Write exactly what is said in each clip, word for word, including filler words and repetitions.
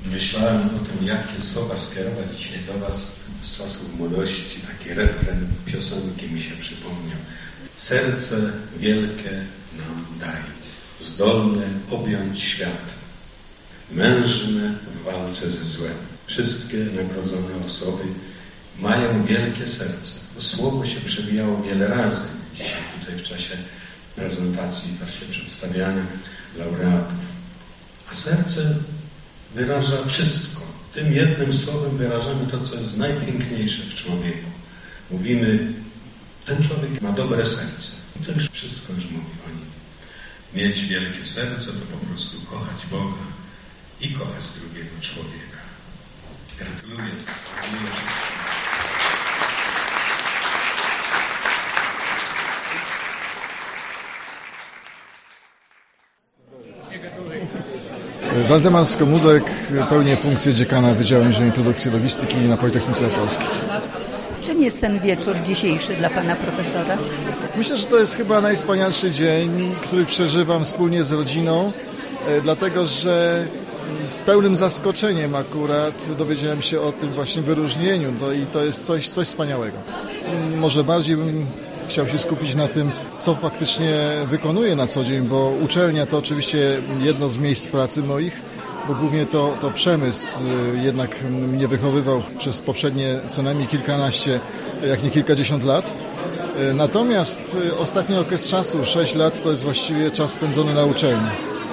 Myślałem o tym, jakie słowa skierować dzisiaj do Was z czasów młodości. Taki refren piosenki mi się przypomniał. Serce wielkie nam daj, zdolne objąć świat, mężne w walce ze złem. Wszystkie nagrodzone osoby mają wielkie serce. To słowo się przewijało wiele razy dzisiaj tutaj w czasie prezentacji, w czasie przedstawiania laureatów. A serce wyraża wszystko. Tym jednym słowem wyrażamy to, co jest najpiękniejsze w człowieku. Mówimy, ten człowiek ma dobre serce. I to już wszystko już mówi o nim. Mieć wielkie serce to po prostu kochać Boga i kochać drugiego człowieka. Gratuluję. Gratuluję wszystkim. Waldemar Skomudek pełni funkcję dziekana Wydziału Inżynierii Produkcji i Logistyki na Politechnice Opolskiej. Czym jest ten wieczór dzisiejszy dla pana profesora? Myślę, że to jest chyba najwspanialszy dzień, który przeżywam wspólnie z rodziną, dlatego że z pełnym zaskoczeniem akurat dowiedziałem się o tym właśnie wyróżnieniu to i to jest coś, coś wspaniałego. Może bardziej bym chciał się skupić na tym, co faktycznie wykonuję na co dzień, bo uczelnia to oczywiście jedno z miejsc pracy moich, bo głównie to, to przemysł jednak mnie wychowywał przez poprzednie co najmniej kilkanaście, jak nie kilkadziesiąt lat. Natomiast ostatni okres czasu, sześć lat, to jest właściwie czas spędzony na uczelni.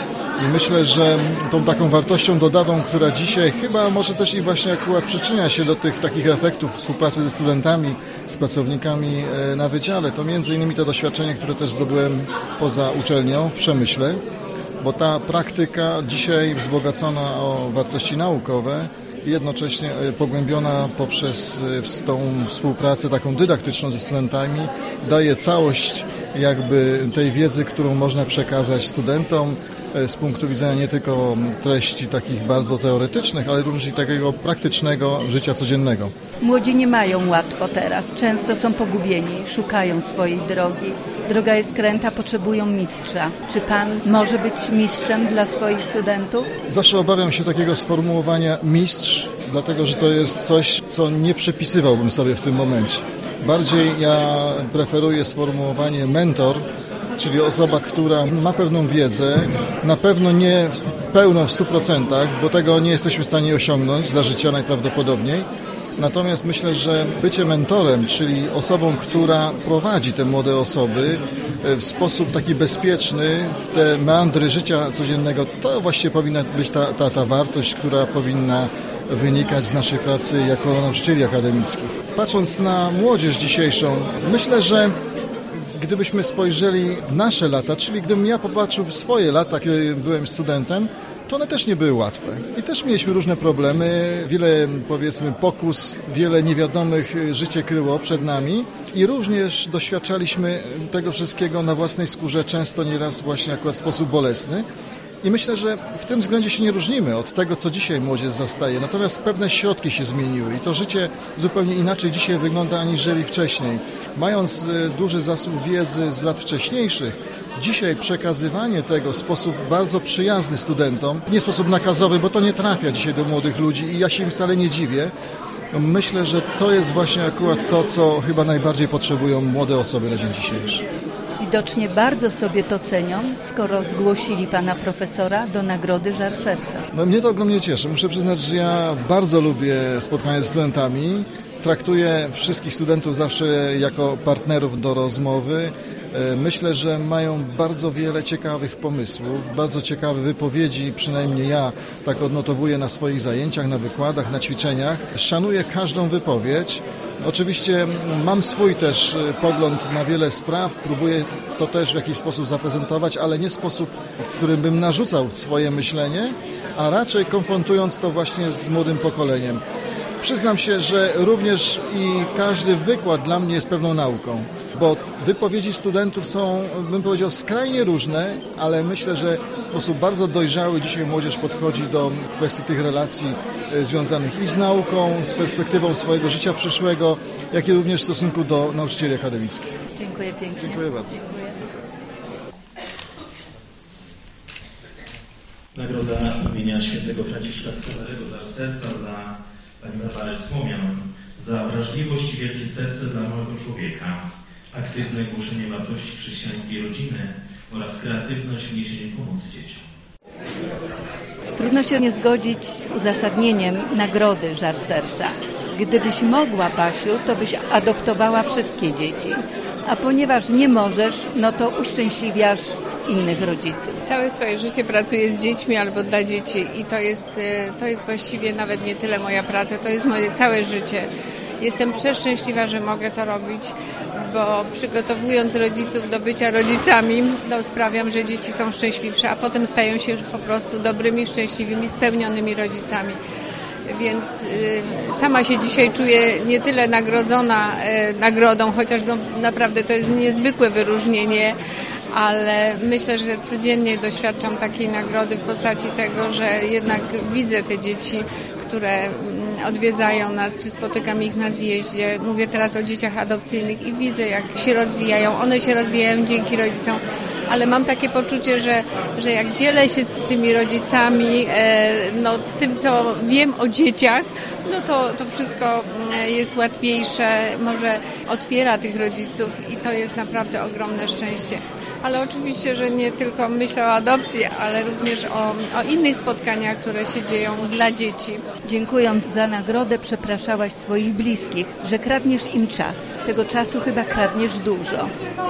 I myślę, że tą taką wartością dodaną, która dzisiaj chyba może też i właśnie akurat przyczynia się do tych takich efektów współpracy ze studentami, z pracownikami na wydziale, to między innymi to doświadczenie, które też zdobyłem poza uczelnią w przemyśle, bo ta praktyka dzisiaj wzbogacona o wartości naukowe i jednocześnie pogłębiona poprzez tą współpracę taką dydaktyczną ze studentami daje całość jakby tej wiedzy, którą można przekazać studentom z punktu widzenia nie tylko treści takich bardzo teoretycznych, ale również i takiego praktycznego życia codziennego. Młodzi nie mają łatwo teraz. Często są pogubieni, szukają swojej drogi. Droga jest kręta, potrzebują mistrza. Czy pan może być mistrzem dla swoich studentów? Zawsze obawiam się takiego sformułowania mistrz, dlatego że to jest coś, co nie przypisywałbym sobie w tym momencie. Bardziej ja preferuję sformułowanie mentor, czyli osoba, która ma pewną wiedzę, na pewno nie pełną w stu procentach, bo tego nie jesteśmy w stanie osiągnąć za życia najprawdopodobniej. Natomiast myślę, że bycie mentorem, czyli osobą, która prowadzi te młode osoby w sposób taki bezpieczny w te meandry życia codziennego, to właściwie powinna być ta, ta, ta wartość, która powinna wynikać z naszej pracy jako nauczycieli akademickich. Patrząc na młodzież dzisiejszą, myślę, że gdybyśmy spojrzeli w nasze lata, czyli gdybym ja popatrzył w swoje lata, kiedy byłem studentem, to one też nie były łatwe. I też mieliśmy różne problemy, wiele, powiedzmy, pokus, wiele niewiadomych życie kryło przed nami i również doświadczaliśmy tego wszystkiego na własnej skórze, często nieraz właśnie akurat w sposób bolesny. I myślę, że w tym względzie się nie różnimy od tego, co dzisiaj młodzież zastaje. Natomiast pewne środki się zmieniły i to życie zupełnie inaczej dzisiaj wygląda aniżeli wcześniej. Mając duży zasób wiedzy z lat wcześniejszych, dzisiaj przekazywanie tego w sposób bardzo przyjazny studentom, nie w sposób nakazowy, bo to nie trafia dzisiaj do młodych ludzi i ja się im wcale nie dziwię. Myślę, że to jest właśnie akurat to, co chyba najbardziej potrzebują młode osoby na dzień dzisiejszy. Widocznie bardzo sobie to cenią, skoro zgłosili pana profesora do nagrody Żar Serca. No mnie to ogromnie cieszy. Muszę przyznać, że ja bardzo lubię spotkania ze studentami. Traktuję wszystkich studentów zawsze jako partnerów do rozmowy. Myślę, że mają bardzo wiele ciekawych pomysłów, bardzo ciekawe wypowiedzi, przynajmniej ja tak odnotowuję na swoich zajęciach, na wykładach, na ćwiczeniach. Szanuję każdą wypowiedź. Oczywiście mam swój też pogląd na wiele spraw, próbuję to też w jakiś sposób zaprezentować, ale nie w sposób, w którym bym narzucał swoje myślenie, a raczej konfrontując to właśnie z młodym pokoleniem. Przyznam się, że również i każdy wykład dla mnie jest pewną nauką, bo wypowiedzi studentów są, bym powiedział, skrajnie różne, ale myślę, że w sposób bardzo dojrzały dzisiaj młodzież podchodzi do kwestii tych relacji związanych i z nauką, z perspektywą swojego życia przyszłego, jak i również w stosunku do nauczycieli akademickich. Dziękuję pięknie. Dziękuję bardzo. Nagroda imienia świętego Franciszka Ksawerego Żar Serca dla pani Barbary Słomian za wrażliwość i wielkie serce dla małego człowieka, aktywne głoszenie wartości chrześcijańskiej rodziny oraz kreatywność w niesieniu pomocy dzieciom. Trudno się nie zgodzić z uzasadnieniem nagrody Żar Serca. Gdybyś mogła, Basiu, to byś adoptowała wszystkie dzieci. A ponieważ nie możesz, no to uszczęśliwiasz innych rodziców. Całe swoje życie pracuję z dziećmi albo dla dzieci i to jest, to jest właściwie nawet nie tyle moja praca, to jest moje całe życie. Jestem przeszczęśliwa, że mogę to robić, bo przygotowując rodziców do bycia rodzicami, no, sprawiam, że dzieci są szczęśliwsze, a potem stają się po prostu dobrymi, szczęśliwymi, spełnionymi rodzicami. Więc y, sama się dzisiaj czuję nie tyle nagrodzona y, nagrodą, chociaż no, naprawdę to jest niezwykłe wyróżnienie, ale myślę, że codziennie doświadczam takiej nagrody w postaci tego, że jednak widzę te dzieci, które odwiedzają nas, czy spotykam ich na zjeździe. Mówię teraz o dzieciach adopcyjnych i widzę, jak się rozwijają. One się rozwijają dzięki rodzicom, ale mam takie poczucie, że, że jak dzielę się z tymi rodzicami, no, tym, co wiem o dzieciach, no to, to wszystko jest łatwiejsze, może otwiera tych rodziców i to jest naprawdę ogromne szczęście. Ale oczywiście, że nie tylko myślę o adopcji, ale również o, o innych spotkaniach, które się dzieją dla dzieci. Dziękując za nagrodę, przepraszałaś swoich bliskich, że kradniesz im czas. Tego czasu chyba kradniesz dużo.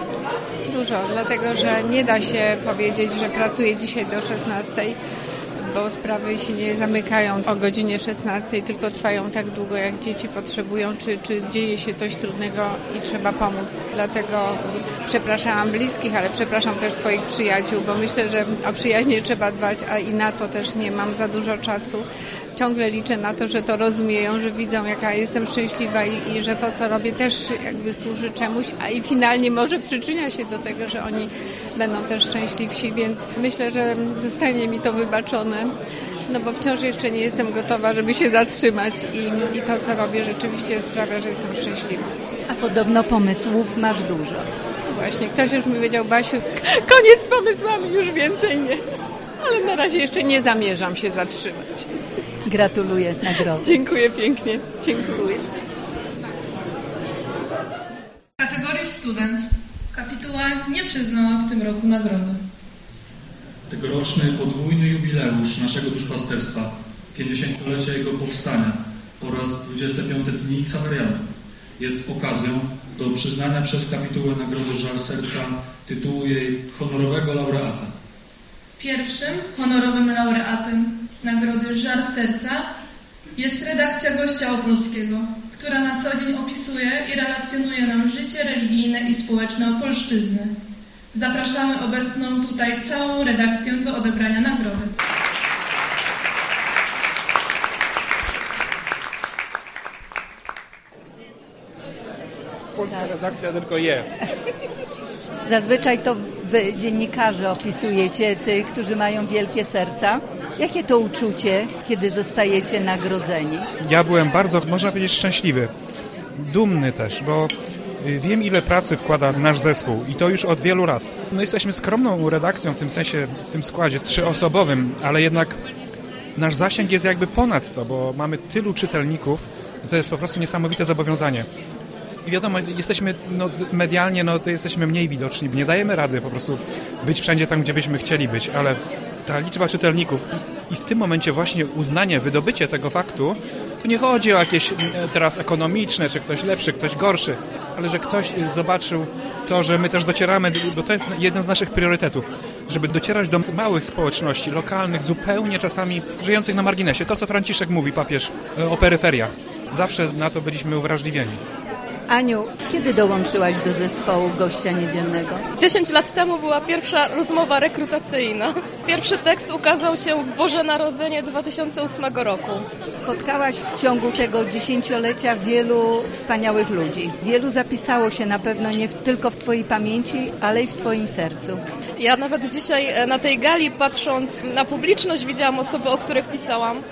Dużo, dlatego że nie da się powiedzieć, że pracuję dzisiaj do szesnastej, bo sprawy się nie zamykają o godzinie szesnastej, tylko trwają tak długo, jak dzieci potrzebują, czy, czy dzieje się coś trudnego i trzeba pomóc. Dlatego przepraszałam bliskich, ale przepraszam też swoich przyjaciół, bo myślę, że o przyjaźnie trzeba dbać, a i na to też nie mam za dużo czasu. Ciągle liczę na to, że to rozumieją, że widzą, jaka jestem szczęśliwa i, i że to, co robię, też jakby służy czemuś, a i finalnie może przyczynia się do tego, że oni będą też szczęśliwsi, więc myślę, że zostanie mi to wybaczone, no bo wciąż jeszcze nie jestem gotowa, żeby się zatrzymać i, i to, co robię, rzeczywiście sprawia, że jestem szczęśliwa. A podobno pomysłów masz dużo. Właśnie, ktoś już mi powiedział, Basiu, koniec z pomysłami, już więcej nie, ale na razie jeszcze nie zamierzam się zatrzymać. Gratuluję nagrody. Dziękuję pięknie. Dziękuję. W kategorii student kapituła nie przyznała w tym roku nagrody. Tegoroczny podwójny jubileusz naszego duszpasterstwa, pięćdziesięciolecie jego powstania oraz dwudzieste piąte dni Ksaweriady jest okazją do przyznania przez kapitułę Nagrody Żar Serca tytułu jej honorowego laureata. Pierwszym honorowym laureatem Nagrody Żar Serca jest redakcja Gościa Opolskiego, która na co dzień opisuje i relacjonuje nam życie religijne i społeczne Opolszczyzny. Zapraszamy obecną tutaj całą redakcję do odebrania nagrody. Polska redakcja tylko je. Zazwyczaj to wy, dziennikarze, opisujecie tych, którzy mają wielkie serca. Jakie to uczucie, kiedy zostajecie nagrodzeni? Ja byłem bardzo, można powiedzieć, szczęśliwy. Dumny też, bo wiem, ile pracy wkłada nasz zespół i to już od wielu lat. No, jesteśmy skromną redakcją, w tym sensie, w tym składzie trzyosobowym, ale jednak nasz zasięg jest jakby ponad to, bo mamy tylu czytelników, to jest po prostu niesamowite zobowiązanie. I wiadomo, jesteśmy no, medialnie, no to jesteśmy mniej widoczni, nie dajemy rady po prostu być wszędzie tam, gdzie byśmy chcieli być, ale ta liczba czytelników i, i w tym momencie właśnie uznanie, wydobycie tego faktu, to nie chodzi o jakieś teraz ekonomiczne, czy ktoś lepszy, ktoś gorszy, ale że ktoś zobaczył to, że my też docieramy, bo to jest jeden z naszych priorytetów, żeby docierać do małych społeczności, lokalnych, zupełnie czasami żyjących na marginesie. To, co Franciszek mówi, papież, o peryferiach. Zawsze na to byliśmy uwrażliwieni. Aniu, kiedy dołączyłaś do zespołu Gościa Niedzielnego? Dziesięć lat temu była pierwsza rozmowa rekrutacyjna. Pierwszy tekst ukazał się w Boże Narodzenie dwa tysiące ósmego roku. Spotkałaś w ciągu tego dziesięciolecia wielu wspaniałych ludzi. Wielu zapisało się na pewno nie w, tylko w twojej pamięci, ale i w twoim sercu. Ja nawet dzisiaj na tej gali, patrząc na publiczność, widziałam osoby, o których pisałam.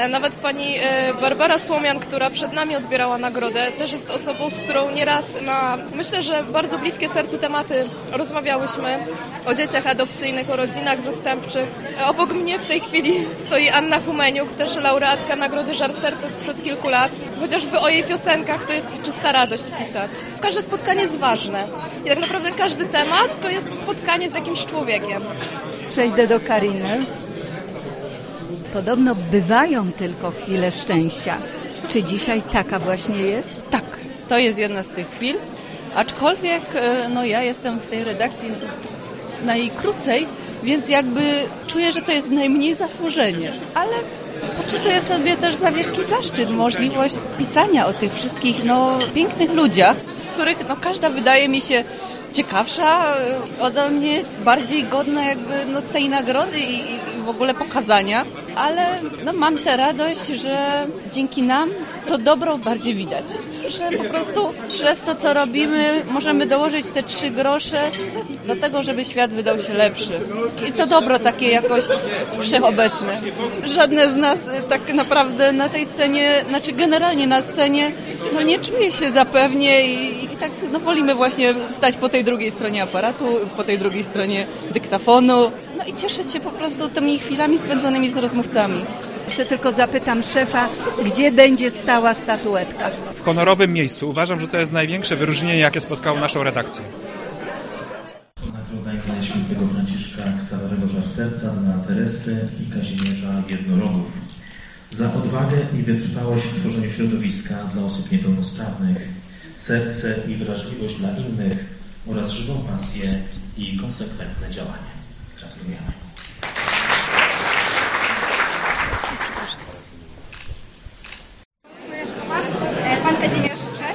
Nawet pani Barbara Słomian, która przed nami odbierała nagrodę, też jest osobą, z którą nieraz na, myślę, że bardzo bliskie sercu tematy rozmawiałyśmy o dzieciach adopcyjnych, o rodzinach zastępczych. Obok mnie w tej chwili stoi Anna Humeniuk, też laureatka nagrody Żar Serca sprzed kilku lat. Chociażby o jej piosenkach to jest czysta radość pisać. Każde spotkanie jest ważne i tak naprawdę każdy temat to jest spotkanie z jakimś człowiekiem. Przejdę do Kariny. Podobno bywają tylko chwile szczęścia. Czy dzisiaj taka właśnie jest? Tak, to jest jedna z tych chwil. Aczkolwiek no, ja jestem w tej redakcji najkrócej, więc jakby czuję, że to jest najmniej zasłużenie. Ale poczytuję sobie też za wielki zaszczyt możliwość pisania o tych wszystkich no, pięknych ludziach, z których no, każda wydaje mi się ciekawsza ode mnie, bardziej godna jakby no, tej nagrody i, i w ogóle pokazania, ale no, mam tę radość, że dzięki nam to dobro bardziej widać, że po prostu przez to, co robimy, możemy dołożyć te trzy grosze do tego, żeby świat wydał się lepszy. I to dobro takie jakoś wszechobecne. Żadne z nas tak naprawdę na tej scenie, znaczy generalnie na scenie, no nie czuje się zapewnie i, i tak no wolimy właśnie stać po tej drugiej stronie aparatu, po tej drugiej stronie dyktafonu, no i cieszyć się po prostu tymi chwilami spędzonymi z rozmówcami. Jeszcze tylko zapytam szefa, gdzie będzie stała statuetka? W honorowym miejscu. Uważam, że to jest największe wyróżnienie, jakie spotkało naszą redakcję. Nagroda imienia świętego Franciszka Ksawerego Żar Serca dla Teresy i Kazimierza Jednorogów za odwagę i wytrwałość w tworzeniu środowiska dla osób niepełnosprawnych, serce i wrażliwość dla innych oraz żywą pasję i konsekwentne działanie. Gratulujemy. Pan Kazimierz Czech.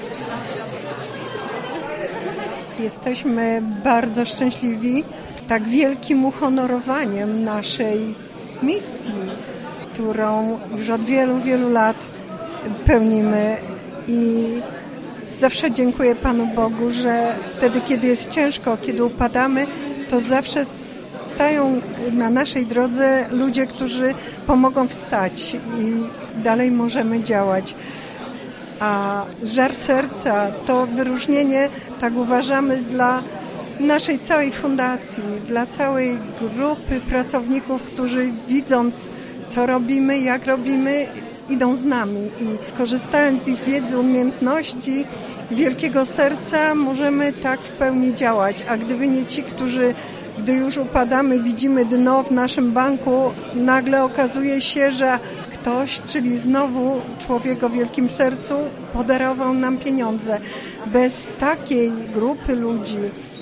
Jesteśmy bardzo szczęśliwi tak wielkim uhonorowaniem naszej misji, którą już od wielu, wielu lat pełnimy i zawsze dziękuję Panu Bogu, że wtedy, kiedy jest ciężko, kiedy upadamy, to zawsze stają na naszej drodze ludzie, którzy pomogą wstać i dalej możemy działać. A Żar Serca to wyróżnienie, tak uważamy, dla naszej całej fundacji, dla całej grupy pracowników, którzy widząc, co robimy, jak robimy, idą z nami i korzystając z ich wiedzy, umiejętności, wielkiego serca możemy tak w pełni działać. A gdyby nie ci, którzy, gdy już upadamy, widzimy dno w naszym banku, nagle okazuje się, że ktoś, czyli znowu człowiek o wielkim sercu, podarował nam pieniądze. Bez takiej grupy ludzi,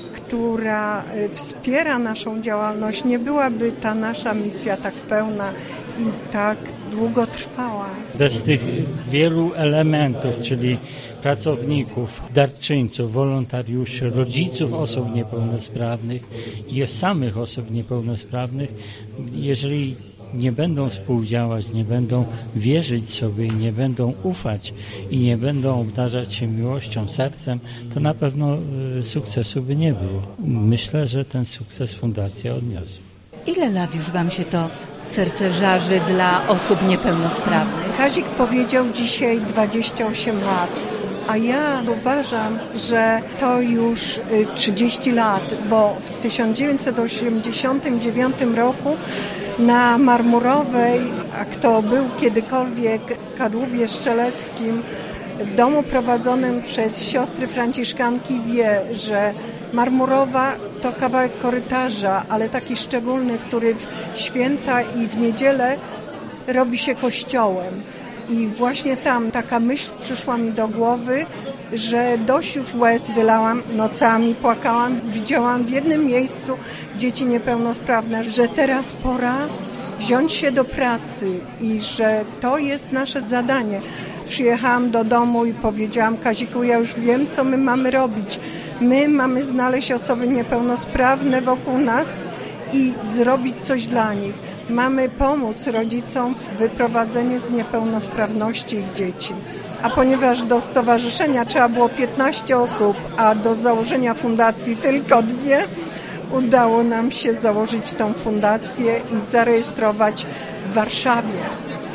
która wspiera naszą działalność, nie byłaby ta nasza misja tak pełna i tak długotrwała. Bez tych wielu elementów, czyli pracowników, darczyńców, wolontariuszy, rodziców osób niepełnosprawnych i samych osób niepełnosprawnych, jeżeli nie będą współdziałać, nie będą wierzyć sobie, nie będą ufać i nie będą obdarzać się miłością, sercem, to na pewno sukcesu by nie było. Myślę, że ten sukces fundacja odniosła. Ile lat już Wam się to serce żarzy dla osób niepełnosprawnych? Kazik powiedział dzisiaj dwadzieścia osiem lat, a ja uważam, że to już trzydzieści lat, bo w tysiąc dziewięćset osiemdziesiątym dziewiątym roku na Marmurowej, a kto był kiedykolwiek w Kadłubie Strzeleckim, w domu prowadzonym przez siostry franciszkanki, wie, że Marmurowa to kawałek korytarza, ale taki szczególny, który w święta i w niedzielę robi się kościołem. I właśnie tam taka myśl przyszła mi do głowy, że dość już łez wylałam, nocami płakałam, widziałam w jednym miejscu dzieci niepełnosprawne, że teraz pora wziąć się do pracy i że to jest nasze zadanie. Przyjechałam do domu i powiedziałam: Kaziku, ja już wiem, co my mamy robić. My mamy znaleźć osoby niepełnosprawne wokół nas i zrobić coś dla nich. Mamy pomóc rodzicom w wyprowadzeniu z niepełnosprawności ich dzieci. A ponieważ do stowarzyszenia trzeba było piętnaście osób, a do założenia fundacji tylko dwie, udało nam się założyć tą fundację i zarejestrować w Warszawie.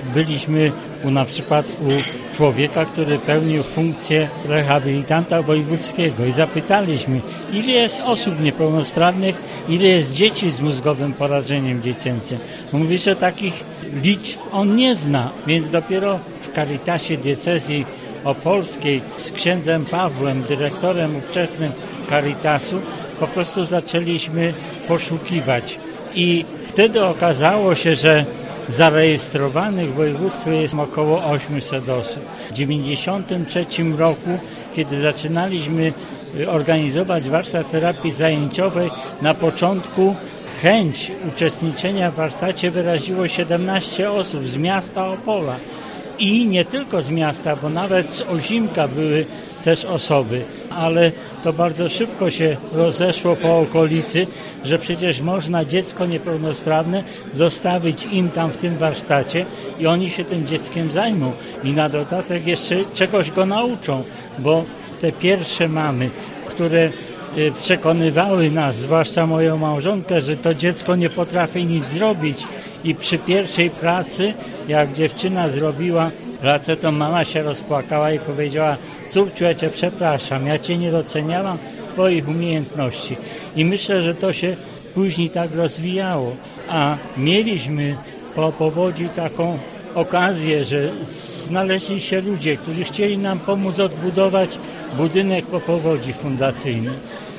byliśmy u, na przykład u człowieka, który pełnił funkcję rehabilitanta wojewódzkiego i zapytaliśmy, ile jest osób niepełnosprawnych, ile jest dzieci z mózgowym porażeniem dziecięcym. Mówi, że takich liczb on nie zna, więc dopiero w Caritasie Diecezji Opolskiej z księdzem Pawłem, dyrektorem ówczesnym Caritasu, po prostu zaczęliśmy poszukiwać i wtedy okazało się, że zarejestrowanych w województwie jest około osiemset osób. W dziewięćdziesiątym trzecim roku, kiedy zaczynaliśmy organizować warsztat terapii zajęciowej, na początku chęć uczestniczenia w warsztacie wyraziło siedemnaście osób z miasta Opola. I nie tylko z miasta, bo nawet z Ozimka były też osoby, ale to bardzo szybko się rozeszło po okolicy, że przecież można dziecko niepełnosprawne zostawić im tam w tym warsztacie i oni się tym dzieckiem zajmą i na dodatek jeszcze czegoś go nauczą, bo te pierwsze mamy, które przekonywały nas, zwłaszcza moją małżonkę, że to dziecko nie potrafi nic zrobić i przy pierwszej pracy, jak dziewczyna zrobiła pracę, to mama się rozpłakała i powiedziała: córciu, ja cię przepraszam, ja cię nie doceniałam twoich umiejętności. I myślę, że to się później tak rozwijało. A mieliśmy po powodzi taką okazję, że znaleźli się ludzie, którzy chcieli nam pomóc odbudować budynek po powodzi fundacyjny.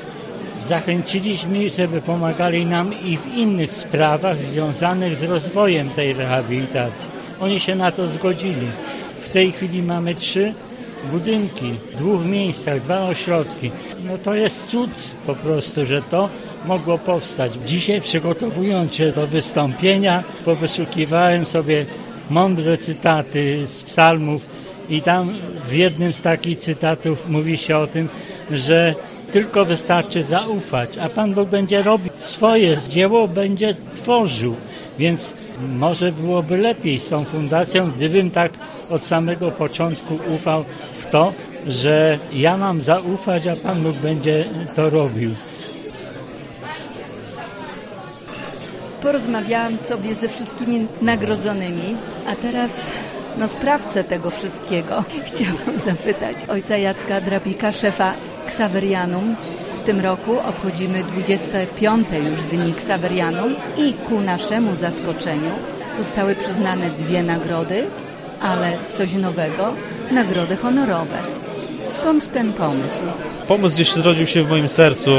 Zachęciliśmy, żeby pomagali nam i w innych sprawach związanych z rozwojem tej rehabilitacji. Oni się na to zgodzili. W tej chwili mamy trzy budynki w dwóch miejscach, dwa ośrodki. No to jest cud po prostu, że to mogło powstać. Dzisiaj, przygotowując się do wystąpienia, powyszukiwałem sobie mądre cytaty z psalmów i tam w jednym z takich cytatów mówi się o tym, że tylko wystarczy zaufać, a Pan Bóg będzie robił swoje dzieło, będzie tworzył. Więc może byłoby lepiej z tą fundacją, gdybym tak od samego początku ufał w to, że ja mam zaufać, a Pan Bóg będzie to robił. Porozmawiałam sobie ze wszystkimi nagrodzonymi, a teraz no, sprawcę tego wszystkiego chciałam zapytać ojca Jacka Drabika, szefa Ksawerianum. W tym roku obchodzimy dwudzieste piąte już dni Ksawerianum i ku naszemu zaskoczeniu zostały przyznane dwie nagrody, ale coś nowego, nagrody honorowe. Skąd ten pomysł? Pomysł gdzieś zrodził się w moim sercu,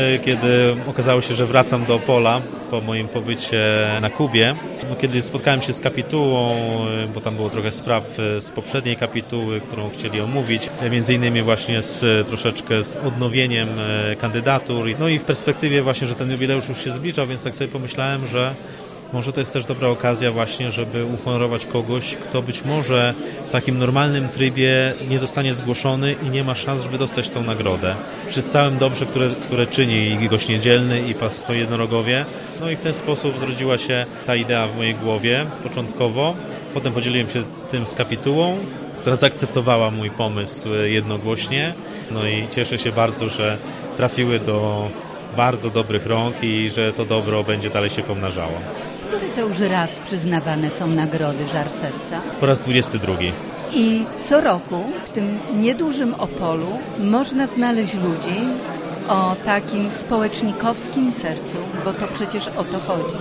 kiedy okazało się, że wracam do Opola po moim pobycie na Kubie. No, kiedy spotkałem się z kapitułą, bo tam było trochę spraw z poprzedniej kapituły, którą chcieli omówić, między innymi właśnie z troszeczkę z odnowieniem kandydatur. No i w perspektywie właśnie, że ten jubileusz już się zbliżał, więc tak sobie pomyślałem, że może to jest też dobra okazja właśnie, żeby uhonorować kogoś, kto być może w takim normalnym trybie nie zostanie zgłoszony i nie ma szans, żeby dostać tą nagrodę. Przy całym dobrze, które, które czyni i Gość Niedzielny, i Pasto Jednorogowie. No i w ten sposób zrodziła się ta idea w mojej głowie początkowo. Potem podzieliłem się tym z kapitułą, która zaakceptowała mój pomysł jednogłośnie. No i cieszę się bardzo, że trafiły do bardzo dobrych rąk i że to dobro będzie dalej się pomnażało. Który to już raz przyznawane są nagrody Żar Serca? Po raz dwudziesty drugi. I co roku w tym niedużym Opolu można znaleźć ludzi o takim społecznikowskim sercu, bo to przecież o to chodzi.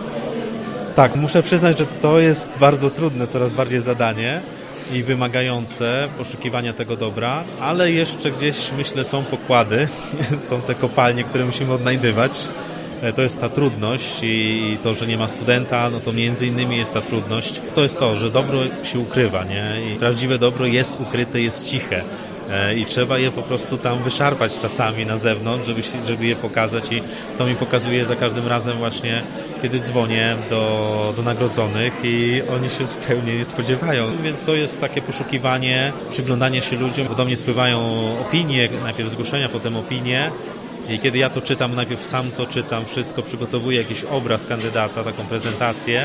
Tak, muszę przyznać, że to jest bardzo trudne, coraz bardziej zadanie i wymagające poszukiwania tego dobra, ale jeszcze gdzieś, myślę, są pokłady, są te kopalnie, które musimy odnajdywać. To jest ta trudność i to, że nie ma studenta, no to między innymi jest ta trudność. To jest to, że dobro się ukrywa, nie? I prawdziwe dobro jest ukryte, jest ciche. I trzeba je po prostu tam wyszarpać czasami na zewnątrz, żeby, się, żeby je pokazać i to mi pokazuje za każdym razem właśnie, kiedy dzwonię do, do nagrodzonych i oni się zupełnie nie spodziewają. Więc to jest takie poszukiwanie, przyglądanie się ludziom, bo do mnie spływają opinie, najpierw zgłoszenia, potem opinie. I kiedy ja to czytam, najpierw sam to czytam, wszystko, przygotowuję jakiś obraz kandydata, taką prezentację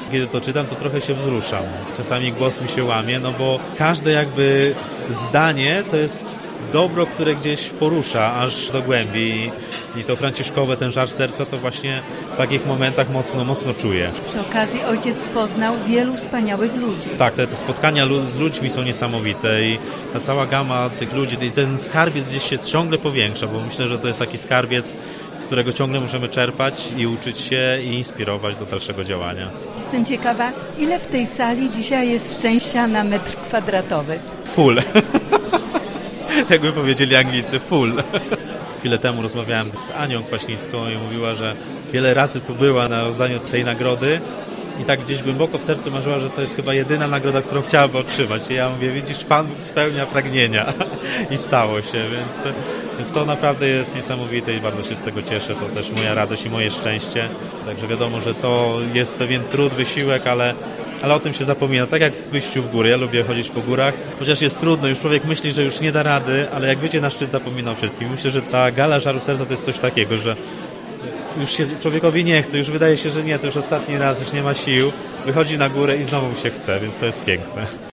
Kiedy to czytam, to trochę się wzruszam. Czasami głos mi się łamie, no bo każde jakby zdanie to jest dobro, które gdzieś porusza aż do głębi. I to franciszkowe, ten żar serca, to właśnie w takich momentach mocno, mocno czuję. Przy okazji ojciec poznał wielu wspaniałych ludzi. Tak, te, te spotkania z ludźmi są niesamowite i ta cała gama tych ludzi, i ten skarbiec gdzieś się ciągle powiększa, bo myślę, że to jest taki skarbiec, z którego ciągle możemy czerpać i uczyć się i inspirować do dalszego działania. Jestem ciekawa, ile w tej sali dzisiaj jest szczęścia na metr kwadratowy? Full. Jakby powiedzieli Anglicy, full. Chwilę temu rozmawiałem z Anią Kwaśnicką i mówiła, że wiele razy tu była na rozdaniu tej nagrody i tak gdzieś głęboko w sercu marzyła, że to jest chyba jedyna nagroda, którą chciałaby otrzymać. I ja mówię, widzisz, Pan Bóg spełnia pragnienia. I stało się, więc, więc to naprawdę jest niesamowite i bardzo się z tego cieszę. To też moja radość i moje szczęście. Także wiadomo, że to jest pewien trud, wysiłek, ale ale o tym się zapomina. Tak jak w wyjściu w góry. Ja lubię chodzić po górach, chociaż jest trudno, już człowiek myśli, że już nie da rady, ale jak wyjdzie na szczyt, zapomina o wszystkim. Myślę, że ta gala żaru serca to jest coś takiego, że już się człowiekowi nie chce, już wydaje się, że nie, to już ostatni raz, już nie ma sił, wychodzi na górę i znowu mu się chce, więc to jest piękne.